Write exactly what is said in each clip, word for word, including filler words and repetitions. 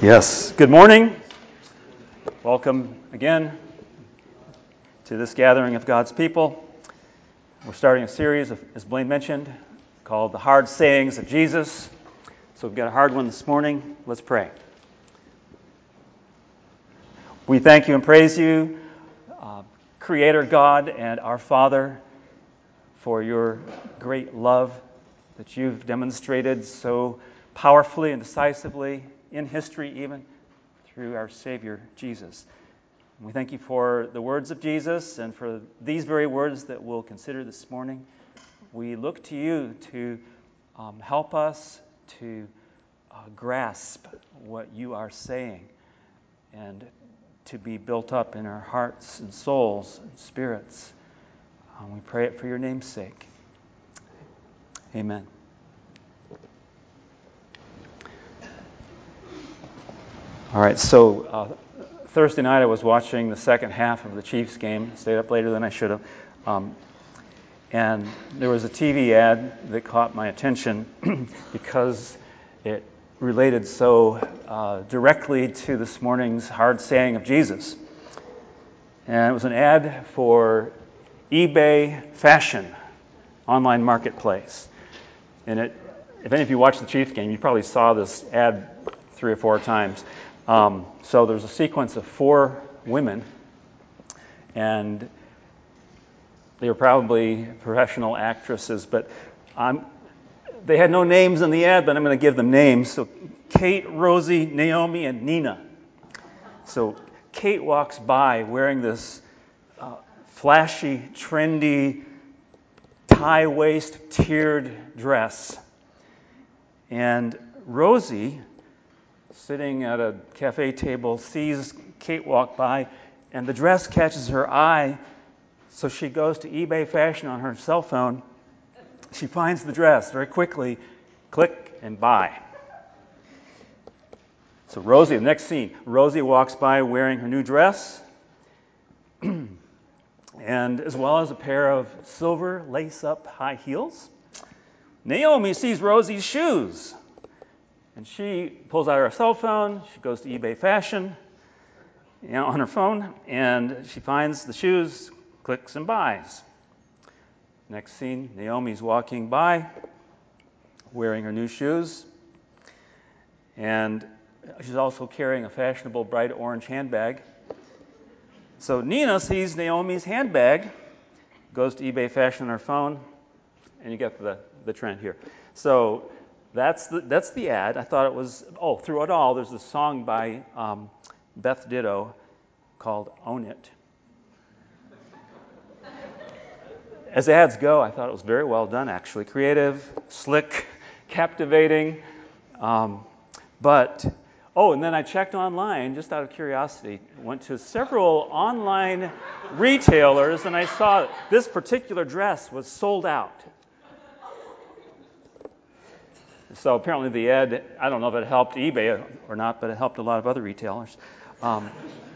Yes, good morning. Welcome again to this gathering of God's people. We're starting a series, of, as Blaine mentioned, called The Hard Sayings of Jesus. So we've got a hard one this morning. Let's pray. We thank you and praise you, uh, Creator God and our Father, for your great love that you've demonstrated so powerfully and decisively in history, even through our Savior, Jesus. We thank you for the words of Jesus and for these very words that we'll consider this morning. We look to you to um, help us to uh, grasp what you are saying and to be built up in our hearts and souls and spirits. Um, we pray it for your name's sake. Amen. All right, so uh, Thursday night I was watching the second half of the Chiefs game. Stayed up later than I should have. Um, and there was a T V ad that caught my attention because it related so uh, directly to this morning's hard saying of Jesus. And it was an ad for eBay Fashion online marketplace. And it, if any of you watched the Chiefs game, you probably saw this ad three or four times. Um, so there's a sequence of four women, and they were probably professional actresses, but I'm, they had no names in the ad, but I'm going to give them names. So Kate, Rosie, Naomi, and Nina. So Kate walks by wearing this uh, flashy, trendy, tie-waist, tiered dress. And Rosie, sitting at a cafe table, sees Kate walk by, and the dress catches her eye, so she goes to eBay Fashion on her cell phone. She finds the dress very quickly, click, and buy. So Rosie, the next scene, Rosie walks by wearing her new dress, and as well as a pair of silver lace-up high heels. Naomi sees Rosie's shoes, and she pulls out her cell phone. She goes to eBay Fashion, you know, on her phone, and she finds the shoes, clicks and buys. Next scene, Naomi's walking by, wearing her new shoes, and she's also carrying a fashionable bright orange handbag. So Nina sees Naomi's handbag, goes to eBay Fashion on her phone, and you get the, the trend here. So That's the, that's the ad. I thought it was, oh, through it all, there's a song by um, Beth Ditto called Own It. As ads go, I thought it was very well done, actually. Creative, slick, captivating. Um, but, oh, and then I checked online, just out of curiosity, went to several online retailers, and I saw this particular dress was sold out. So apparently the ad, I don't know if it helped eBay or not, but it helped a lot of other retailers. Um,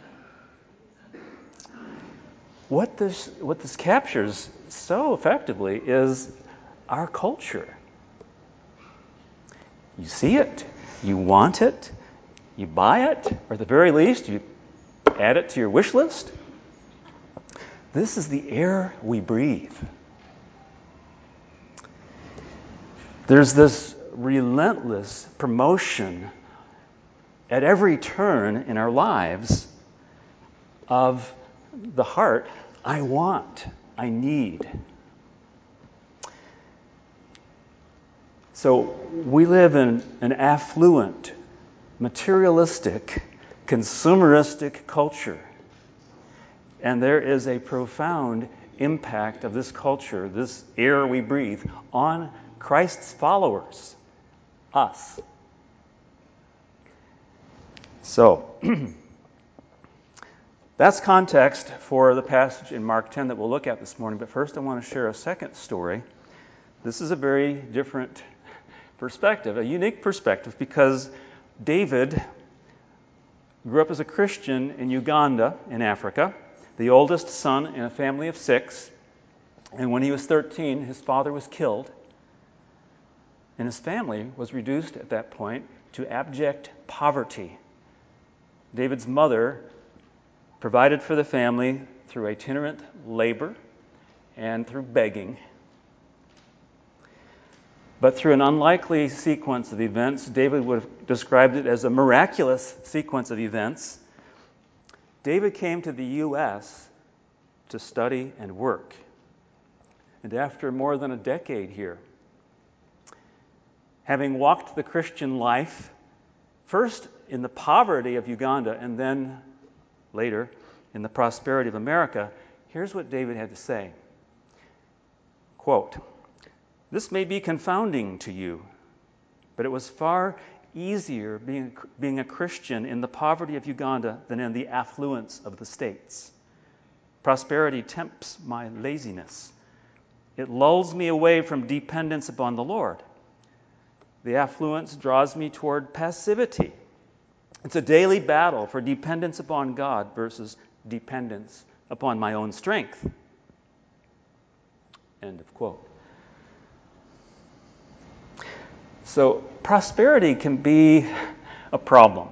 what this what this captures so effectively is our culture. You see it, you want it, you buy it, or at the very least, you add it to your wish list. This is the air we breathe. There's this relentless promotion at every turn in our lives of the heart, I want, I need. So we live in an affluent, materialistic, consumeristic culture. And there is a profound impact of this culture, this air we breathe, on Christ's followers. Us. So, that's context for the passage in Mark ten that we'll look at this morning. But first I want to share a second story. This is a very different perspective, a unique perspective, because David grew up as a Christian in Uganda in Africa, the oldest son in a family of six. And when he was thirteen, his father was killed. And his family was reduced at that point to abject poverty. David's mother provided for the family through itinerant labor and through begging. But through an unlikely sequence of events, David would have described it as a miraculous sequence of events, David came to the U S to study and work. And after more than a decade here, having walked the Christian life, first in the poverty of Uganda and then later in the prosperity of America, here's what David had to say. Quote, "This may be confounding to you, but it was far easier being, being a Christian in the poverty of Uganda than in the affluence of the States. Prosperity tempts my laziness. It lulls me away from dependence upon the Lord. The affluence draws me toward passivity. It's a daily battle for dependence upon God versus dependence upon my own strength." End of quote. So prosperity can be a problem.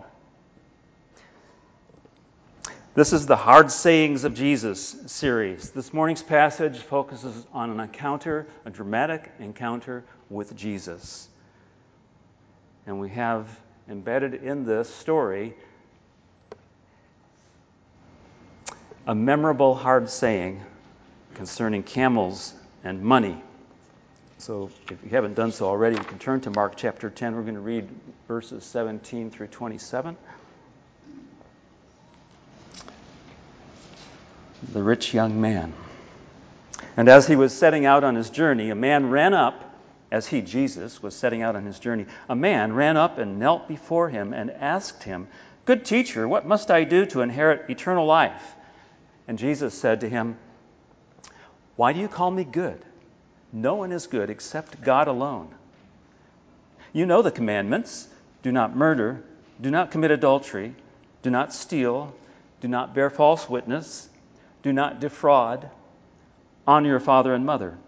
This is the Hard Sayings of Jesus series. This morning's passage focuses on an encounter, a dramatic encounter with Jesus. And we have embedded in this story a memorable hard saying concerning camels and money. So if you haven't done so already, you can turn to Mark chapter ten. We're going to read verses seventeen through twenty-seven. The rich young man. "And as he was setting out on his journey, a man ran up, as he, Jesus, was setting out on his journey, a man ran up and knelt before him and asked him, 'Good teacher, what must I do to inherit eternal life?' And Jesus said to him, 'Why do you call me good? No one is good except God alone. You know the commandments. Do not murder. Do not commit adultery. Do not steal. Do not bear false witness. Do not defraud. Honor your father and mother.'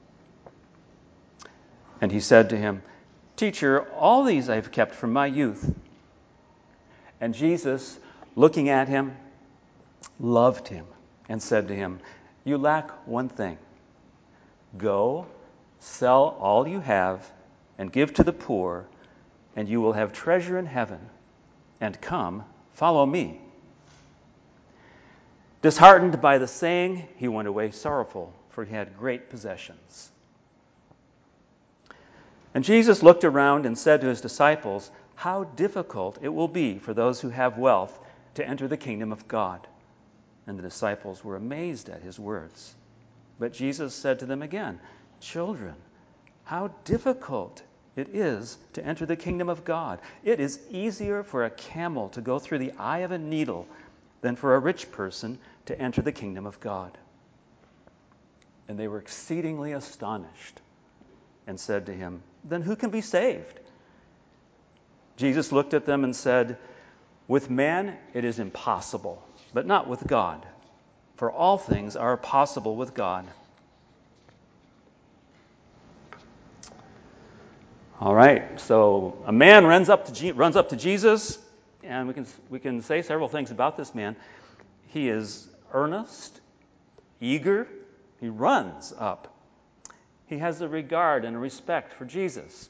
And he said to him, 'Teacher, all these I have kept from my youth.' And Jesus, looking at him, loved him and said to him, 'You lack one thing. Go, sell all you have and give to the poor, and you will have treasure in heaven. And come, follow me.' Disheartened by the saying, he went away sorrowful, for he had great possessions. And Jesus looked around and said to his disciples, 'How difficult it will be for those who have wealth to enter the kingdom of God.' And the disciples were amazed at his words. But Jesus said to them again, 'Children, how difficult it is to enter the kingdom of God. It is easier for a camel to go through the eye of a needle than for a rich person to enter the kingdom of God.' And they were exceedingly astonished and said to him, 'Then who can be saved?' Jesus looked at them and said, 'With man it is impossible, but not with God. For all things are possible with God.'" All right, so a man runs up to Je- runs up to Jesus, and we can we can say several things about this man. He is earnest, eager. He runs up. He has a regard and a respect for Jesus.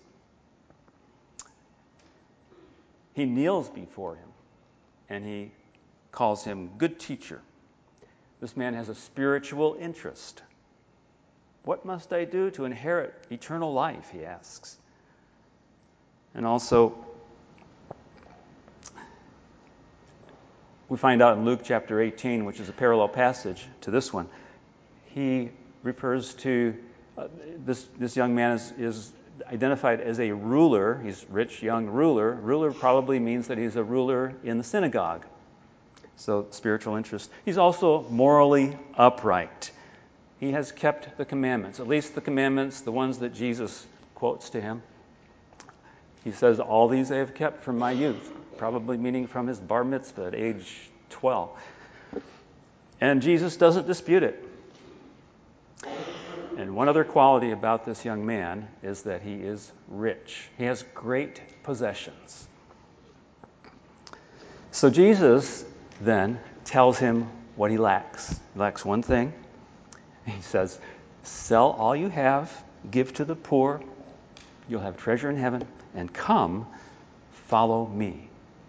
He kneels before him, and he calls him good teacher. This man has a spiritual interest. "What must I do to inherit eternal life?" he asks. And also, we find out in Luke chapter eighteen, which is a parallel passage to this one, he refers to uh, this this young man is, is identified as a ruler. He's rich, young ruler. Ruler probably means that he's a ruler in the synagogue. So spiritual interest. He's also morally upright. He has kept the commandments, at least the commandments, the ones that Jesus quotes to him. He says, "All these I have kept from my youth," probably meaning from his bar mitzvah at age twelve. And Jesus doesn't dispute it. And one other quality about this young man is that he is rich. He has great possessions. So Jesus then tells him what he lacks. He lacks one thing. He says, sell all you have, give to the poor, you'll have treasure in heaven, and come, follow me.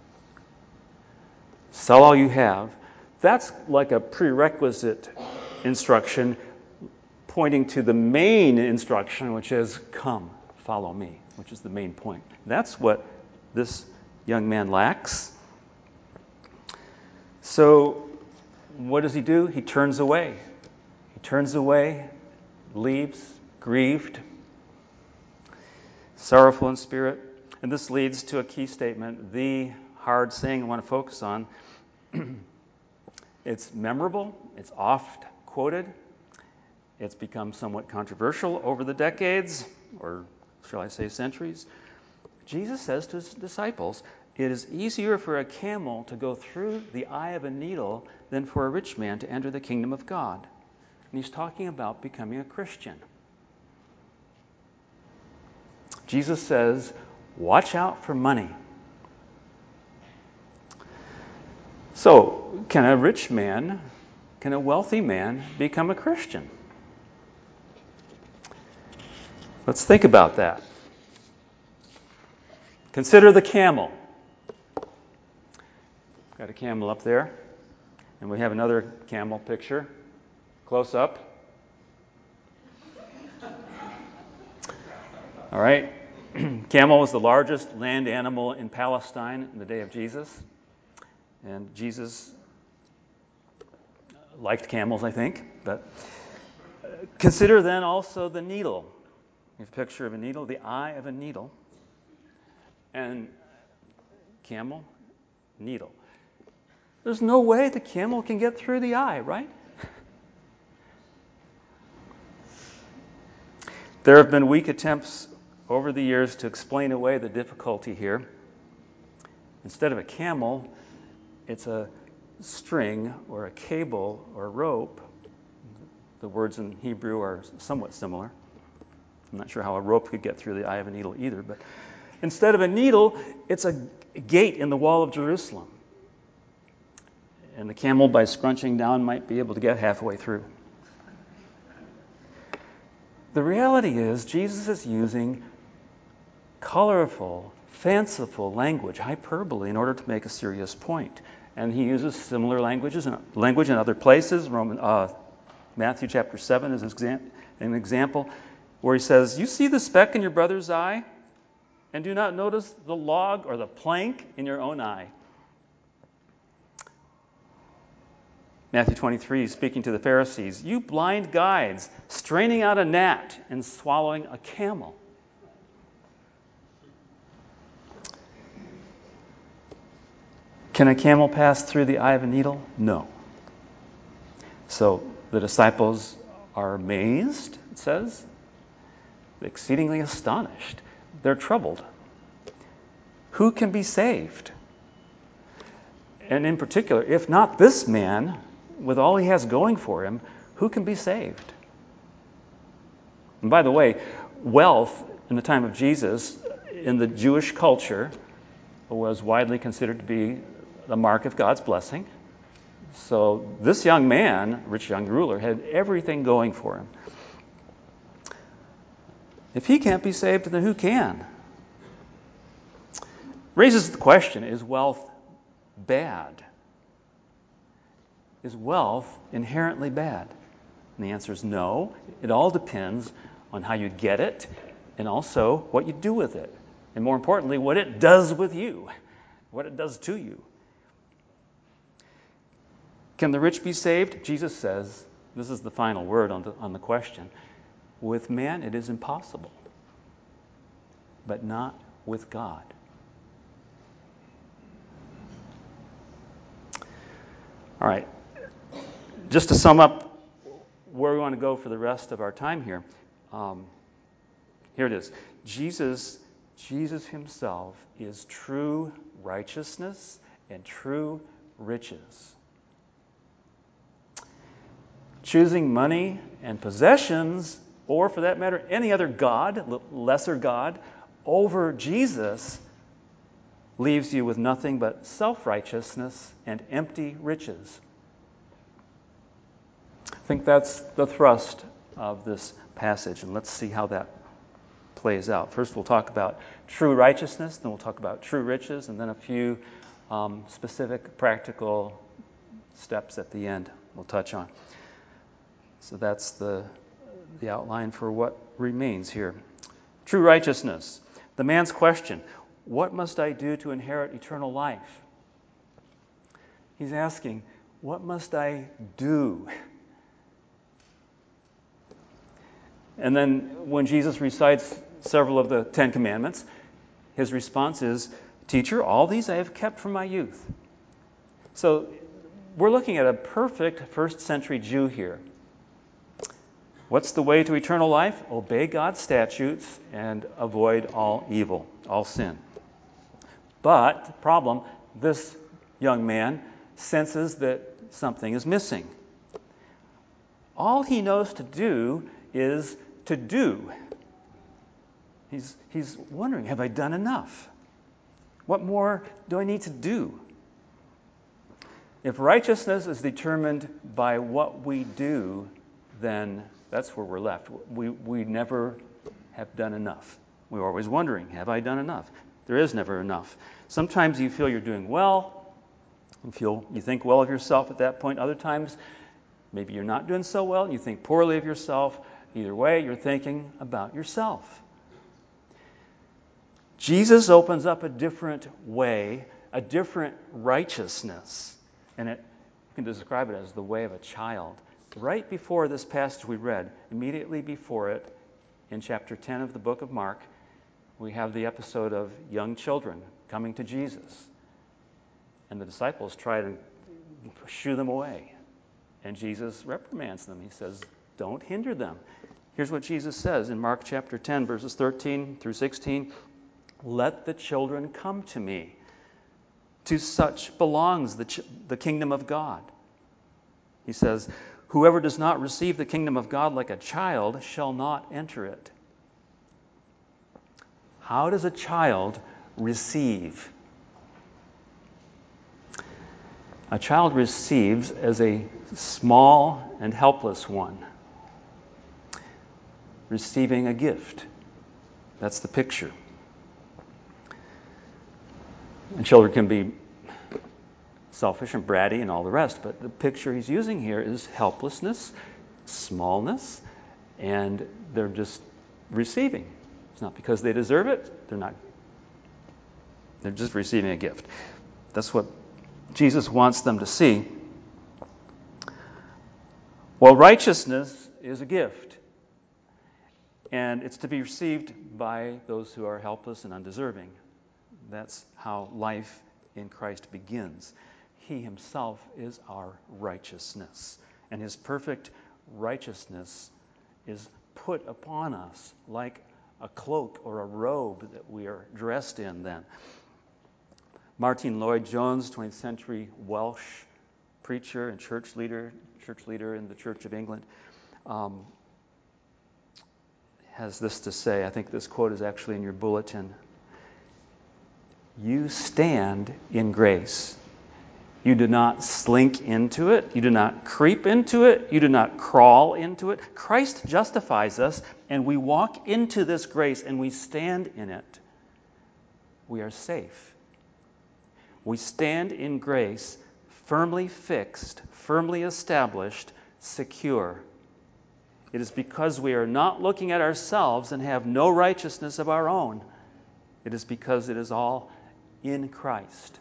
Sell all you have. That's like a prerequisite instruction pointing to the main instruction, which is, come, follow me, which is the main point. That's what this young man lacks. So what does he do? He turns away. He turns away, leaves, grieved, sorrowful in spirit. And this leads to a key statement, the hard saying I want to focus on. It's memorable. It's oft quoted. It's become somewhat controversial over the decades, or shall I say centuries. Jesus says to his disciples, it is easier for a camel to go through the eye of a needle than for a rich man to enter the kingdom of God. And he's talking about becoming a Christian. Jesus says, watch out for money. So, can a rich man, can a wealthy man become a Christian? Let's think about that. Consider the camel. Got a camel up there. And we have another camel picture. Close up. All right. Camel was the largest land animal in Palestine in the day of Jesus. And Jesus liked camels, I think. But consider then also the needle. Here's a picture of a needle, the eye of a needle. And camel, needle. There's no way the camel can get through the eye, right? There have been weak attempts over the years to explain away the difficulty here. Instead of a camel, it's a string or a cable or a rope. The words in Hebrew are somewhat similar. I'm not sure how a rope could get through the eye of a needle either, but instead of a needle, it's a gate in the wall of Jerusalem. And the camel, by scrunching down, might be able to get halfway through. The reality is, Jesus is using colorful, fanciful language, hyperbole, in order to make a serious point. And he uses similar languages, language in other places. Roman, uh, Matthew chapter seven is an example where he says, you see the speck in your brother's eye and do not notice the log or the plank in your own eye. Matthew twenty-three, speaking to the Pharisees, you blind guides, straining out a gnat and swallowing a camel. Can a camel pass through the eye of a needle? No. So the disciples are amazed, it says, exceedingly astonished. They're troubled. Who can be saved? And in particular, if not this man, with all he has going for him, who can be saved? And by the way, wealth in the time of Jesus, in the Jewish culture, was widely considered to be the mark of God's blessing. So this young man, rich young ruler, had everything going for him. If he can't be saved, then who can? Raises the question, is wealth bad? Is wealth inherently bad? And the answer is no. It all depends on how you get it and also what you do with it. And more importantly, what it does with you, what it does to you. Can the rich be saved? Jesus says, this is the final word on the, on the question, with man it is impossible, but not with God. All right. Just to sum up where we want to go for the rest of our time here, um, here it is. Jesus, Jesus himself is true righteousness and true riches. Choosing money and possessions, or for that matter, any other god, lesser god, over Jesus leaves you with nothing but self-righteousness and empty riches. I think that's the thrust of this passage, and let's see how that plays out. First, we'll talk about true righteousness, then we'll talk about true riches, and then a few um, specific practical steps at the end we'll touch on. So that's the, the outline for what remains here. True righteousness. The man's question, what must I do to inherit eternal life? He's asking, what must I do? And then when Jesus recites several of the Ten Commandments, his response is, Teacher, all these I have kept from my youth. So we're looking at a perfect first century Jew here. What's the way to eternal life? Obey God's statutes and avoid all evil, all sin. But the problem, this young man senses that something is missing. All he knows to do is to do. He's, he's wondering, have I done enough? What more do I need to do? If righteousness is determined by what we do, then that's where we're left. We, we never have done enough. We're always wondering, have I done enough? There is never enough. Sometimes you feel you're doing well. You feel you think well of yourself at that point. Other times, maybe you're not doing so well and you think poorly of yourself. Either way, you're thinking about yourself. Jesus opens up a different way, a different righteousness. And it, you can describe it as the way of a child. Right before this passage we read, immediately before it, in chapter ten of the book of Mark, we have the episode of young children coming to Jesus. And the disciples try to shoo them away. And Jesus reprimands them. He says, don't hinder them. Here's what Jesus says in Mark chapter ten, verses thirteen through sixteen. Let the children come to me. To such belongs the, ch- the kingdom of God. He says, whoever does not receive the kingdom of God like a child shall not enter it. How does a child receive? A child receives as a small and helpless one, receiving a gift. That's the picture. And children can be selfish and bratty and all the rest, but the picture he's using here is helplessness, smallness, and they're just receiving. It's not because they deserve it. They're not. They're just receiving a gift. That's what Jesus wants them to see. Well, righteousness is a gift, and it's to be received by those who are helpless and undeserving. That's how life in Christ begins. He himself is our righteousness, and his perfect righteousness is put upon us like a cloak or a robe that we are dressed in then. Martin Lloyd-Jones, twentieth century Welsh preacher and church leader, church leader in the Church of England, um, has this to say. I think this quote is actually in your bulletin. You stand in grace. You do not slink into it. You do not creep into it. You do not crawl into it. Christ justifies us, and we walk into this grace and we stand in it. We are safe. We stand in grace, firmly fixed, firmly established, secure. It is because we are not looking at ourselves and have no righteousness of our own. It is because it is all in Christ.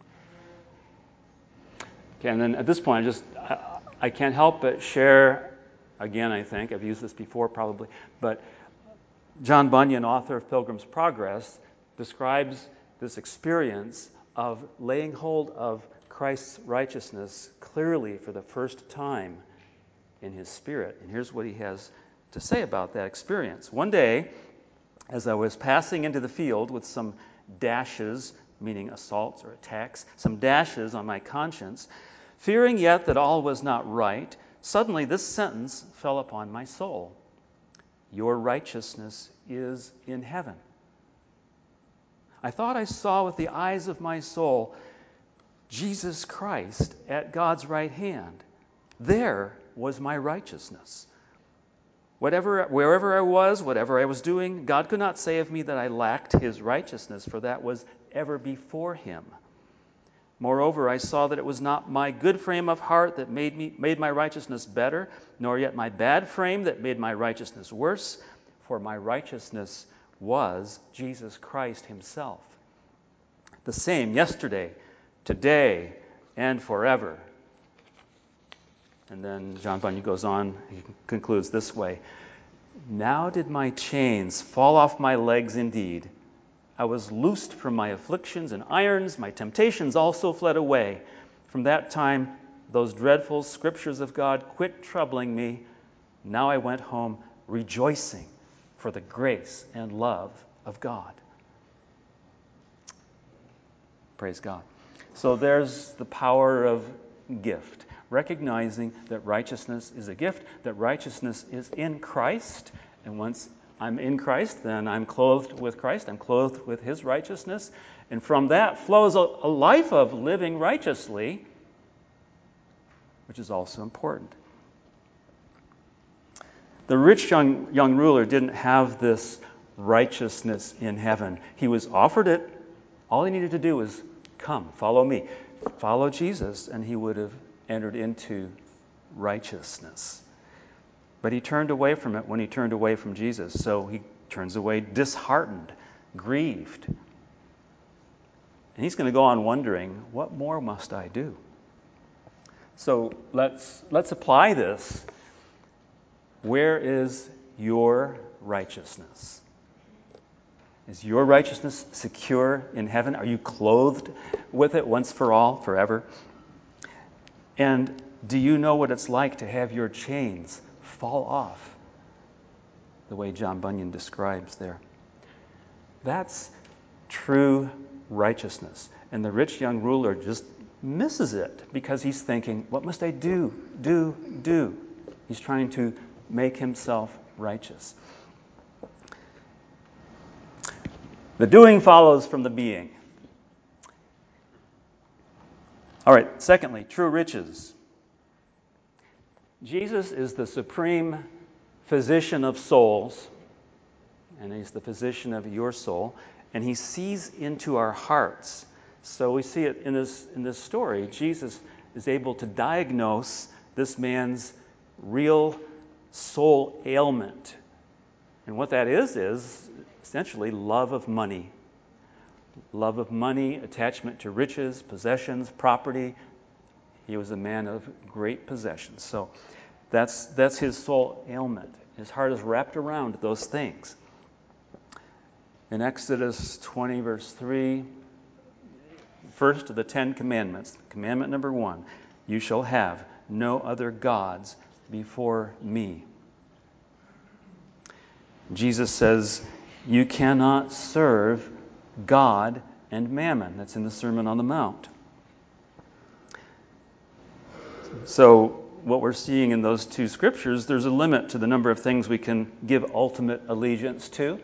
Okay, and then at this point, I just I, I can't help but share again. I think I've used this before, probably, but John Bunyan, author of Pilgrim's Progress, describes this experience of laying hold of Christ's righteousness clearly for the first time in his spirit. And here's what he has to say about that experience. One day, as I was passing into the field with some dashes, meaning assaults or attacks, some dashes on my conscience, fearing yet that all was not right, suddenly this sentence fell upon my soul. Your righteousness is in heaven. I thought I saw with the eyes of my soul Jesus Christ at God's right hand. There was my righteousness. Whatever, wherever I was, whatever I was doing, God could not say of me that I lacked his righteousness, for that was ever before him. Moreover, I saw that it was not my good frame of heart that made me made my righteousness better, nor yet my bad frame that made my righteousness worse, for my righteousness was Jesus Christ himself, the same yesterday, today, and forever. And then John Bunyan goes on, he concludes this way. Now did my chains fall off my legs indeed. I was loosed from my afflictions and irons, my temptations also fled away. From that time, those dreadful scriptures of God quit troubling me. Now I went home rejoicing for the grace and love of God. Praise God. So there's the power of gift. Recognizing that righteousness is a gift, that righteousness is in Christ. And once I'm in Christ, then I'm clothed with Christ. I'm clothed with his righteousness. And from that flows a, a life of living righteously, which is also important. The rich young, young ruler didn't have this righteousness in heaven. He was offered it. All he needed to do was come, follow me. Follow Jesus, and he would have entered into righteousness. But he turned away from it when he turned away from Jesus. So he turns away disheartened, grieved. And he's going to go on wondering, what more must I do? So let's let's apply this. Where is your righteousness? Is your righteousness secure in heaven? Are you clothed with it once for all, forever? And do you know what it's like to have your chains fall off the way John Bunyan describes there? That's true righteousness. And the rich young ruler just misses it because he's thinking, what must I do, do, do? He's trying to make himself righteous. The doing follows from the being. All right, secondly, true riches. Jesus is the supreme physician of souls, and he's the physician of your soul, and he sees into our hearts. So we see it in this in this story. Jesus is able to diagnose this man's real soul ailment. And what that is is essentially love of money. Love of money, attachment to riches, possessions, property. He was a man of great possessions. So that's that's his soul ailment. His heart is wrapped around those things. In Exodus twenty, verse three, first of the Ten Commandments, commandment number one, you shall have no other gods before me. Jesus says, you cannot serve God and mammon. That's in the Sermon on the Mount. So what we're seeing in those two scriptures, there's a limit to the number of things we can give ultimate allegiance to.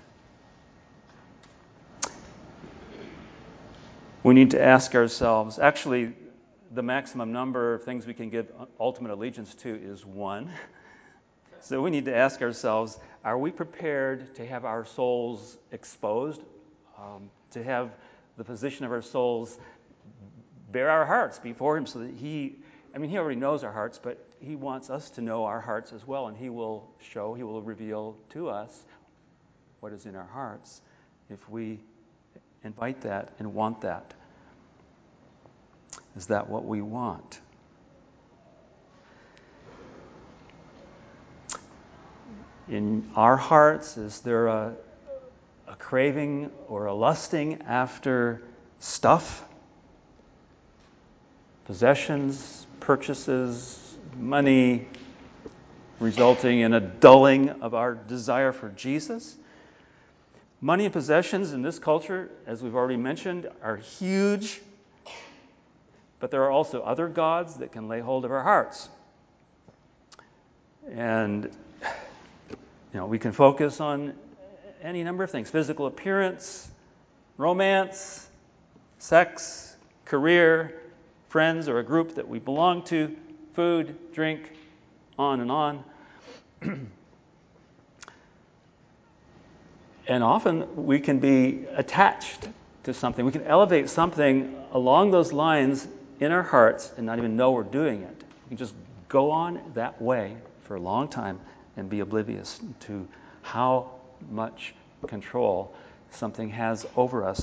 We need to ask ourselves, actually, the maximum number of things we can give ultimate allegiance to is one. So we need to ask ourselves, are we prepared to have our souls exposed, um, to have the physician of our souls bare our hearts before him so that he, I mean, he already knows our hearts, but he wants us to know our hearts as well, and he will show, he will reveal to us what is in our hearts if we invite that and want that. Is that what we want? In our hearts, is there a, a craving or a lusting after stuff? Possessions, purchases, money, resulting in a dulling of our desire for Jesus? Money and possessions in this culture, as we've already mentioned, are huge, but there are also other gods that can lay hold of our hearts. And, you know, we can focus on any number of things: physical appearance, romance, sex, career, friends, or a group that we belong to, food, drink, on and on. And often we can be attached to something. We can elevate something along those lines in our hearts and not even know we're doing it. We can just go on that way for a long time and be oblivious to how much control something has over us.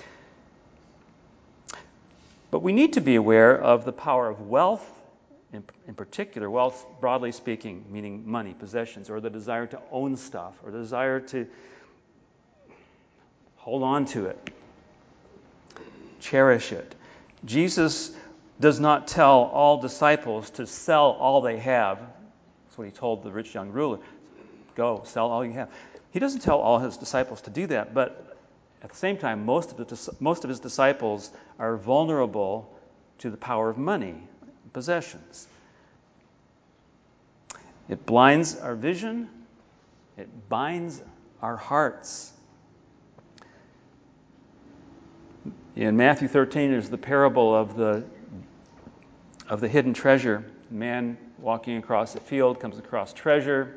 But we need to be aware of the power of wealth, in, in particular, wealth broadly speaking, meaning money, possessions, or the desire to own stuff, or the desire to hold on to it, cherish it. Jesus does not tell all disciples to sell all they have. That's what he told the rich young ruler. Go, sell all you have. He doesn't tell all his disciples to do that, but at the same time, most of, the, most of his disciples are vulnerable to the power of money, possessions. It blinds our vision. It binds our hearts. In Matthew thirteen is the parable of the of the hidden treasure. A man walking across a field comes across treasure,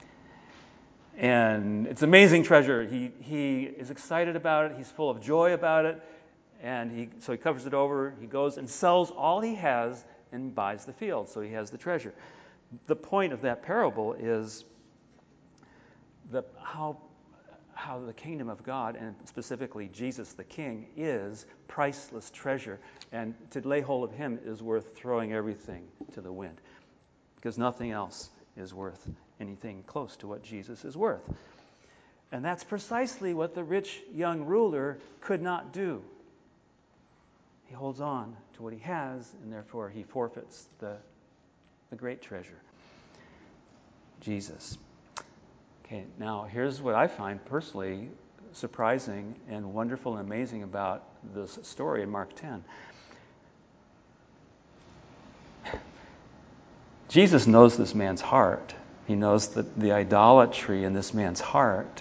and it's amazing treasure. He he is excited about it. He's full of joy about it, and he so he covers it over. He goes and sells all he has and buys the field, so he has the treasure. The point of that parable is that how. how the kingdom of God, and specifically Jesus the King, is priceless treasure. And to lay hold of him is worth throwing everything to the wind, because nothing else is worth anything close to what Jesus is worth. And that's precisely what the rich young ruler could not do. He holds on to what he has, and therefore he forfeits the, the great treasure, Jesus. Okay, now here's what I find personally surprising and wonderful and amazing about this story in Mark ten. Jesus knows this man's heart. He knows the, the idolatry in this man's heart.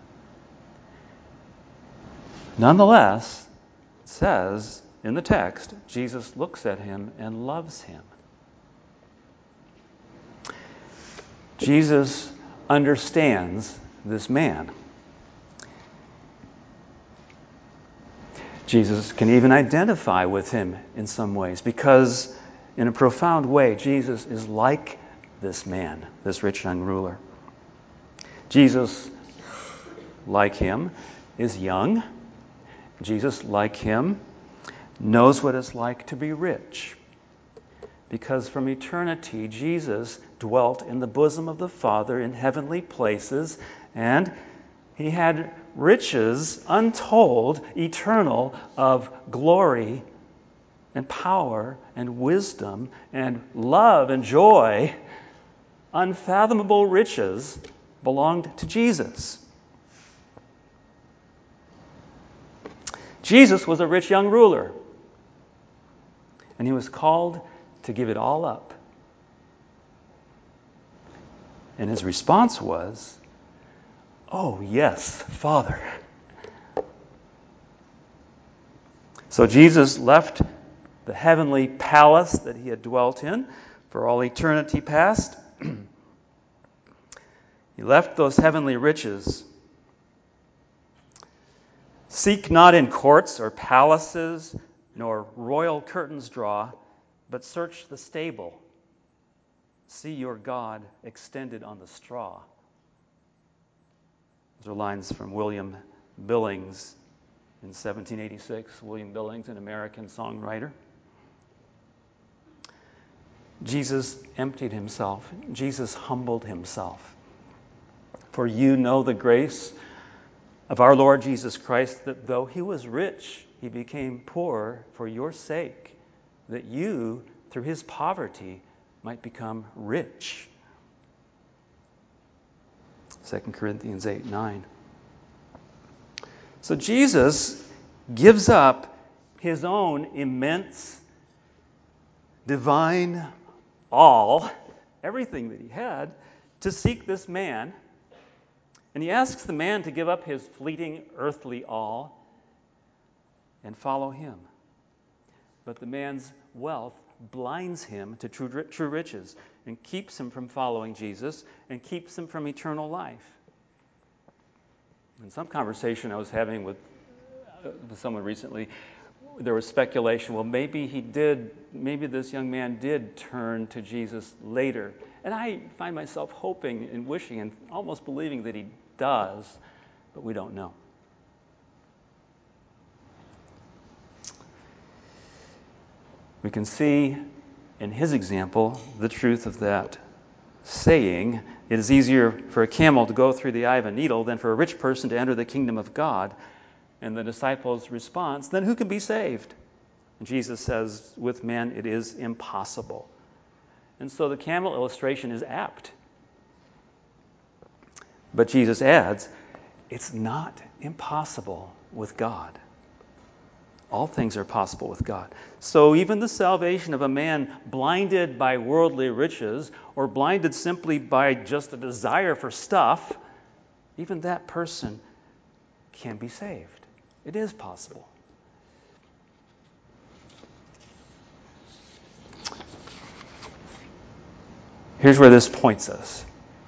Nonetheless, it says in the text, Jesus looks at him and loves him. Jesus understands this man. Jesus can even identify with him in some ways, because in a profound way, Jesus is like this man, this rich young ruler. Jesus, like him, is young. Jesus, like him, knows what it's like to be rich. Because from eternity, Jesus dwelt in the bosom of the Father in heavenly places, and he had riches untold, eternal, of glory and power and wisdom and love and joy. Unfathomable riches belonged to Jesus. Jesus was a rich young ruler, and he was called to give it all up. And his response was, "Oh, yes, Father." So Jesus left the heavenly palace that he had dwelt in for all eternity past. He left those heavenly riches. Seek not in courts or palaces, nor royal curtains draw, but search the stable. See your God extended on the straw. Those are lines from William Billings in seventeen eighty-six. William Billings, an American songwriter. Jesus emptied himself. Jesus humbled himself. For you know the grace of our Lord Jesus Christ, that though he was rich, he became poor for your sake, that you, through his poverty, might become rich. Second Corinthians eight nine. So Jesus gives up his own immense, divine all, everything that he had, to seek this man. And he asks the man to give up his fleeting earthly all and follow him. But the man's wealth blinds him to true, true riches and keeps him from following Jesus and keeps him from eternal life. In some conversation I was having with, uh, with someone recently, there was speculation, well, maybe he did, maybe this young man did turn to Jesus later. And I find myself hoping and wishing and almost believing that he does, but we don't know. We can see in his example the truth of that saying, it is easier for a camel to go through the eye of a needle than for a rich person to enter the kingdom of God. And the disciples' response, then who can be saved? And Jesus says, with men it is impossible. And so the camel illustration is apt. But Jesus adds, it's not impossible with God. All things are possible with God. So even the salvation of a man blinded by worldly riches or blinded simply by just a desire for stuff, even that person can be saved. It is possible. Here's where this points us.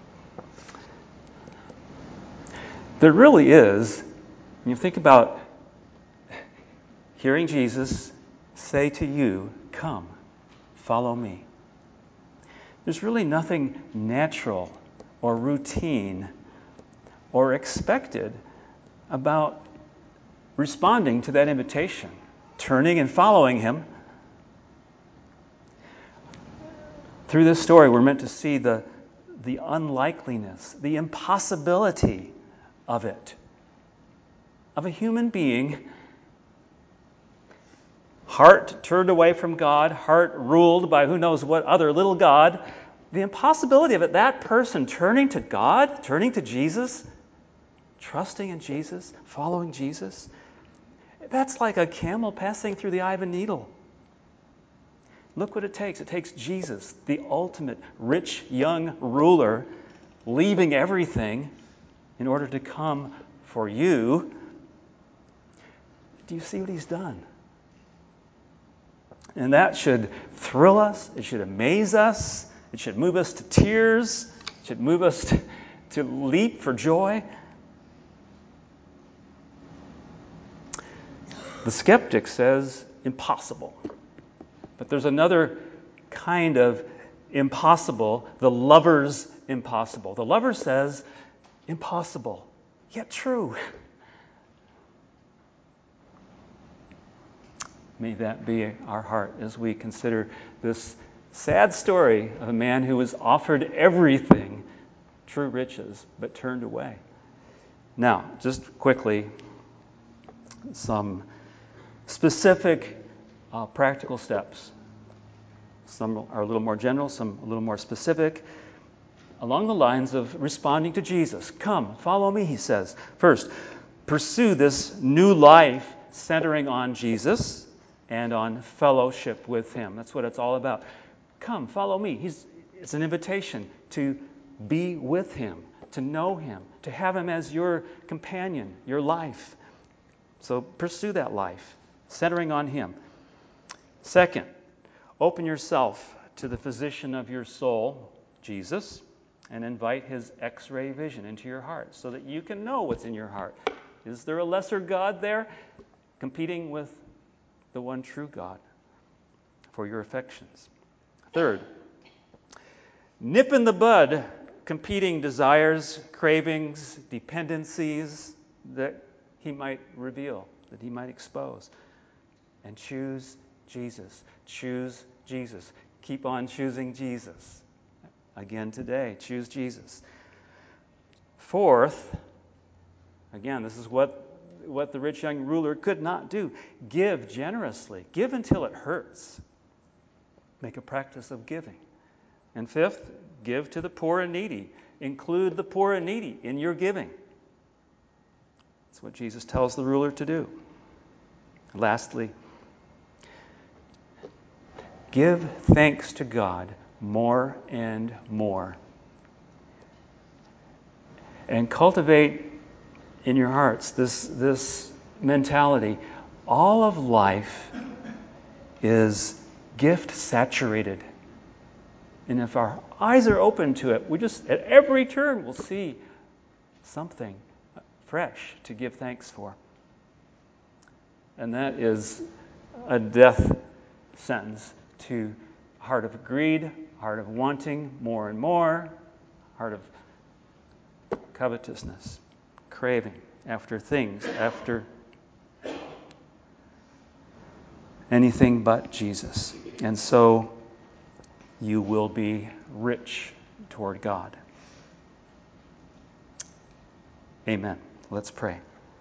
There really is, when you think about hearing Jesus say to you, come, follow me. There's really nothing natural or routine or expected about responding to that invitation, turning and following him. Through this story, we're meant to see the, the unlikeliness, the impossibility of it, of a human being, heart turned away from God, heart ruled by who knows what other little god, the impossibility of it, that person turning to God, turning to Jesus, trusting in Jesus, following Jesus, that's like a camel passing through the eye of a needle. Look what it takes. It takes Jesus, the ultimate rich young ruler, leaving everything in order to come for you. Do you see what he's done? And that should thrill us. It should amaze us. It should move us to tears. It should move us to, to leap for joy. The skeptic says impossible. But there's another kind of impossible, the lover's impossible. The lover says impossible, yet true. May that be our heart as we consider this sad story of a man who was offered everything, true riches, but turned away. Now, just quickly, some specific uh, practical steps. Some are a little more general, some a little more specific, along the lines of responding to Jesus. Come, follow me, he says. First, pursue this new life centering on Jesus and on fellowship with him. That's what it's all about. Come, follow me. He's, it's an invitation to be with him, to know him, to have him as your companion, your life. So pursue that life, centering on him. Second, open yourself to the physician of your soul, Jesus, and invite his X-ray vision into your heart so that you can know what's in your heart. Is there a lesser God there competing with the one true God for your affections? Third, nip in the bud competing desires, cravings, dependencies that he might reveal, that he might expose, and choose Jesus. Choose Jesus. Keep on choosing Jesus. Again today, choose Jesus. Fourth, again, this is what, what the rich young ruler could not do. Give generously. Give until it hurts. Make a practice of giving. And fifth, give to the poor and needy. Include the poor and needy in your giving. That's what Jesus tells the ruler to do. Lastly, give thanks to God more and more. And cultivate in your hearts this, this mentality. all of life is gift saturated. And if our eyes are open to it, we just, at every turn, we'll see something fresh to give thanks for. And that is a death sentence to heart of greed, heart of wanting more and more, heart of covetousness, craving after things, after anything but Jesus. And so you will be rich toward God. Amen. Let's pray.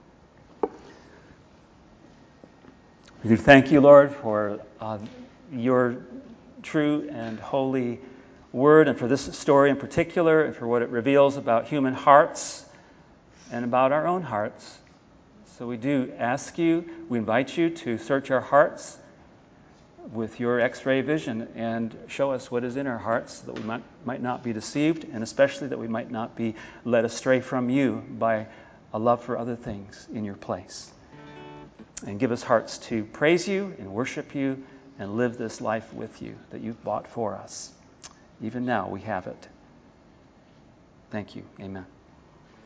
We do thank you, Lord, for uh, your true and holy word, and for this story in particular, and for what it reveals about human hearts and about our own hearts. So we do ask you, we invite you to search our hearts with your x-ray vision and show us what is in our hearts, so that we might, might not be deceived, and especially that we might not be led astray from you by a love for other things in your place. And give us hearts to praise you and worship you and live this life with you that you've bought for us. Even now we have it. Thank you. Amen.